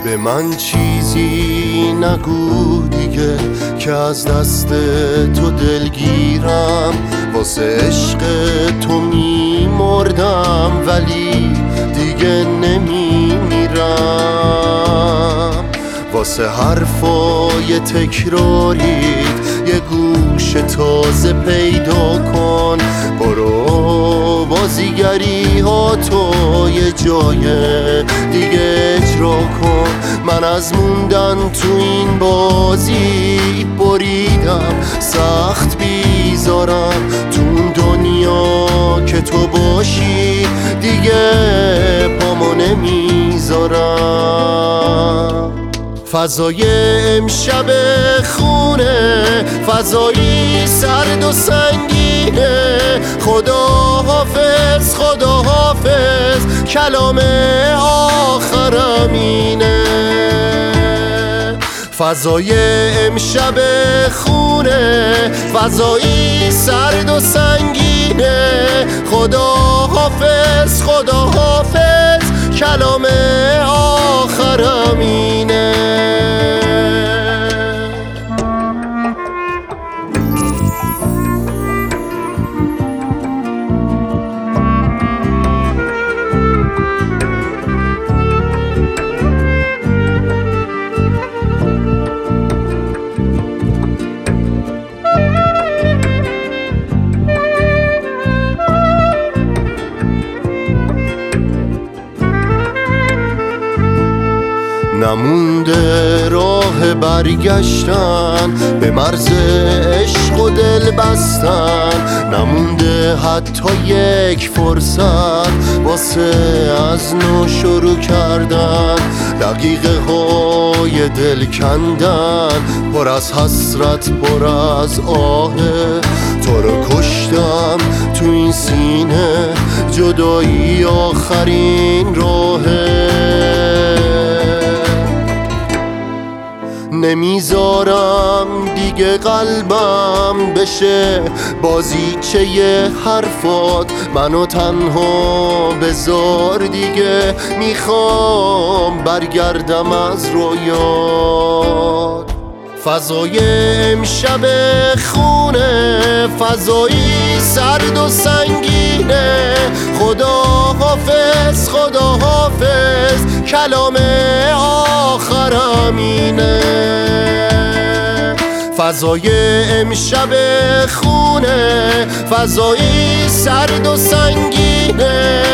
به من چیزی نگو دیگه که از دست تو دلگیرم، واسه عشق تو میمردم ولی دیگه نمیمیرم. واسه حرفای تکراریت یه گوش تازه پیدا کن، برو بازیگری ها تو یه جای دیگه اجرا کن. من از موندن تو این بازی بریدم، سخت بیزارم تو اون دنیا که تو باشی دیگه پامو نمیذارم. فضای امشب خونه فضایی سرد و سنگینه، خدا حافظ خدا حافظ کلام آخرم اینه. فضای امشب خونه فضایی سرد و سنگینه، خدا حافظ خدا حافظ کلام آخرم اینه. نمونده راه برگشتن به مرز عشق و دل بستن، نمونده حتی یک فرصت واسه از نو شروع کردن. دقیقه های دل کندن پر از حسرت پر از آهه، تو رو کشتم تو این سینه جدایی آخرین راهه. نمیذارم دیگه قلبم بشه بازیچه ی حرفات، منو تنها بذار دیگه میخوام برگردم از رویات. فضای امشب خونه فضایی سرد و سنگینه، خدا حافظ خدا حافظ کلام آخرم اینه. فضای امشب خونه فضایی سرد و سنگینه،